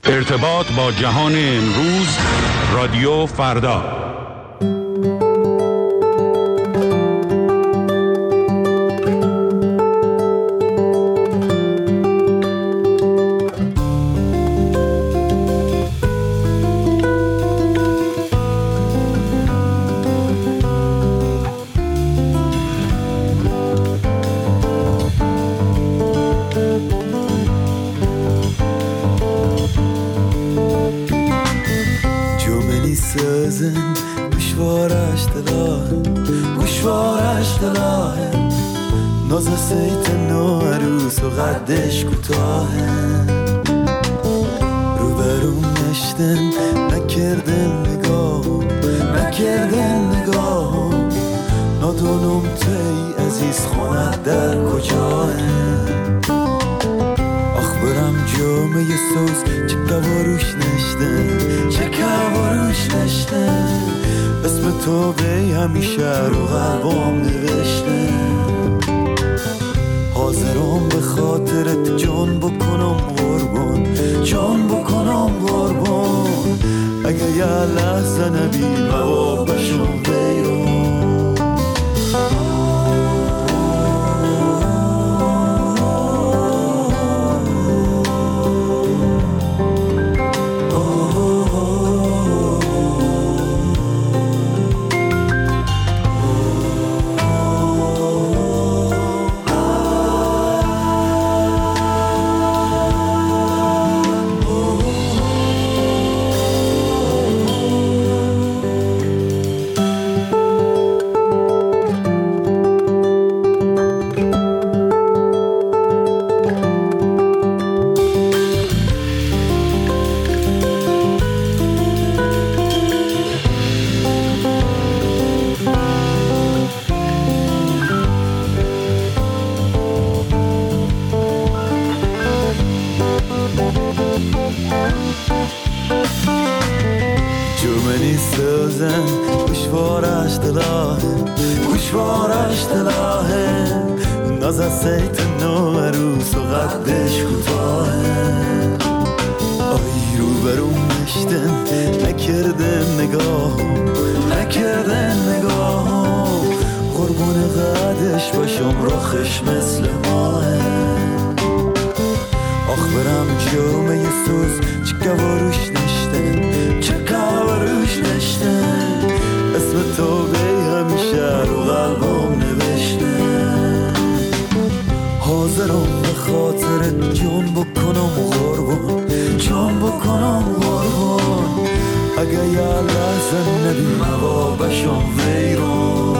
ارتباط با جهان امروز، رادیو فردا. ناز سیت نو عروس و قدش کوتاهه، روبروم نشتن نکردن نگاه نادونم تی عزیز خونت در کجاه. آخ برم جامعه سوز چه کواروش نشتن اسم تو به همیشه رو قلبم نوشته. حاضرم به خاطرت جان بکنم قربان اگه یه لحظه نبی موا بشم بیرون. گوشوارش دلاهه ناز سیت نو عروس و قدش کوتاهه. آی رو بروم نشتن نکردن نگاه قربون قدش باشم رخش مثل ماهه. آخ برم جامعه سوز چه کواروش نشتن اسم تو به همیشه رو قلبم نوشته. حاضرم به خاطرت جان بکنم قربان اگه یه لحظه نبی موا بشم ویرون.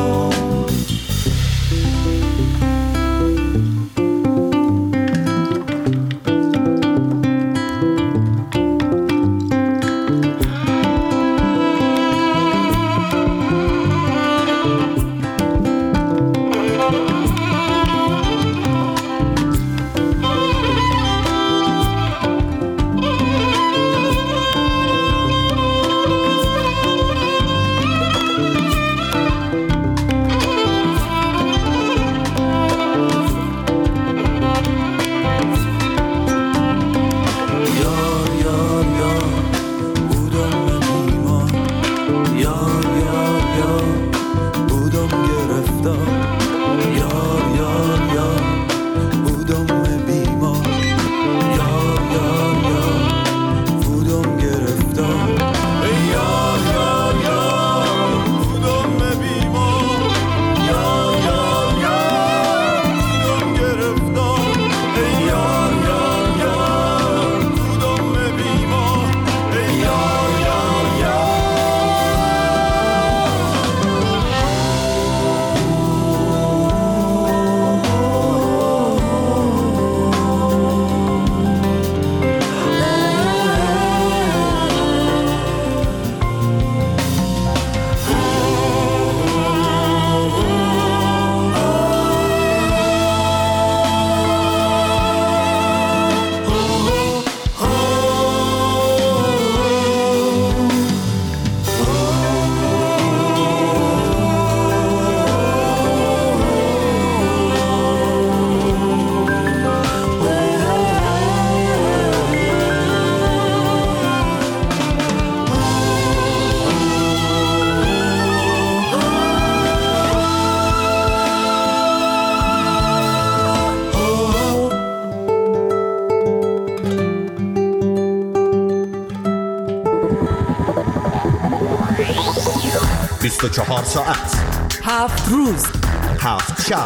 24 ساعت 7 روز 7 شب،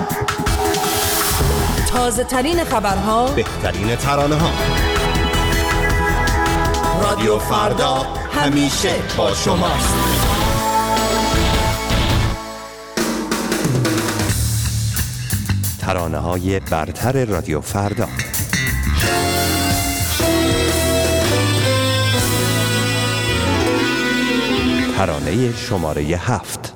تازه ترین خبرها، بهترین ترانه ها. رادیو فردا همیشه با شماست. ترانه های برتر رادیو فردا. ترانه شماره 7.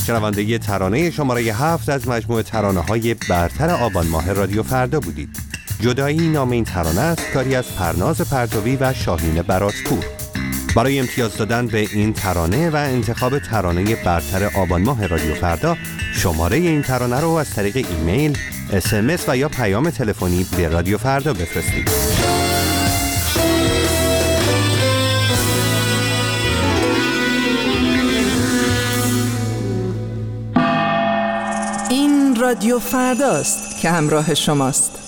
شنونده ترانه شماره 7 از مجموعه ترانه‌های برتر آبان ماه رادیو فردا بودید. جدایی نام این ترانه است، کاری از پرناز پرتوی و شاهین براتپور. برای امتیاز دادن به این ترانه و انتخاب ترانه برتر آبان ماه رادیو فردا، شماره این ترانه رو از طریق ایمیل، SMS و یا پیام تلفنی به رادیو فردا بفرستید. این رادیو فرداست که همراه شماست.